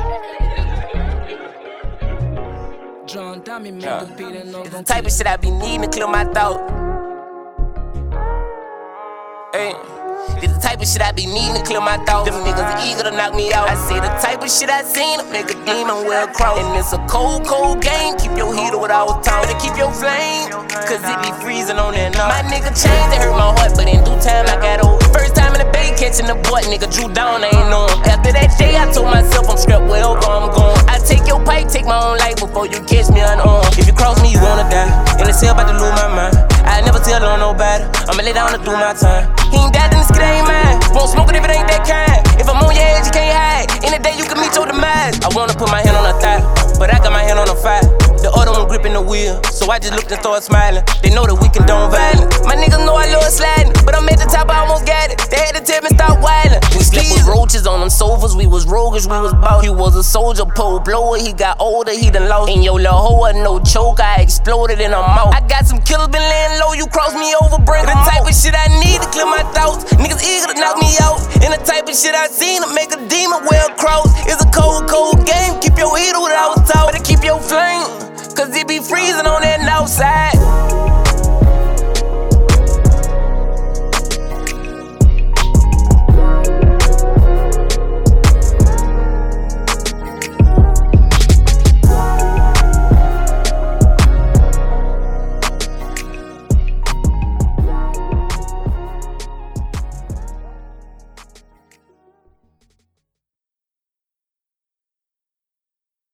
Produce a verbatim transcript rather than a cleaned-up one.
John Dummy made the beat and no the type of shit I be needing to clear my thought. Hey. This the type of shit I be needing to clear my thoughts. Them niggas eager to knock me out. I say the type of shit I seen to make a demon well cross. And it's a cold, cold game. Keep your heater what I was taught. Better keep your flame, cause it be freezing on that night. My nigga changed, it hurt my heart, but in due time I got over. First time in the bay catching the boy, nigga drew down, I ain't know him. After that day I told myself I'm strapped wherever I'm going. I take your pipe, take my own life before you catch me unarmed. If you cross me, you wanna die. And it's hell about to lose my mind. I never tell on nobody. I'ma lay down to do my time. He ain't died, then this kid ain't mine. Won't smoke it if it ain't that kind. If I'm on your edge, you can't hide. In the day, you can meet your demise. I wanna put my hand on her thigh, but I got my hand on her fire. The other one gripping the wheel, so I just looked and started smiling. They know that we condone violence. My niggas know I love sliding, but I'm at the top, I almost got it. They had to tell me stop wildin'. We slept with roaches on them sofas, we was roguish, we was bout. He was a soldier, pole blower, he got older, he done lost. In your little hoe, no choke, I exploded in her mouth. I got some killers been laying low, you cross me over, bring the type of shit I need to clear my thoughts. Niggas eager to knock me out. And the type of shit I seen to make a demon well cross. It's a cold, cold game, keep your heater what I was taught.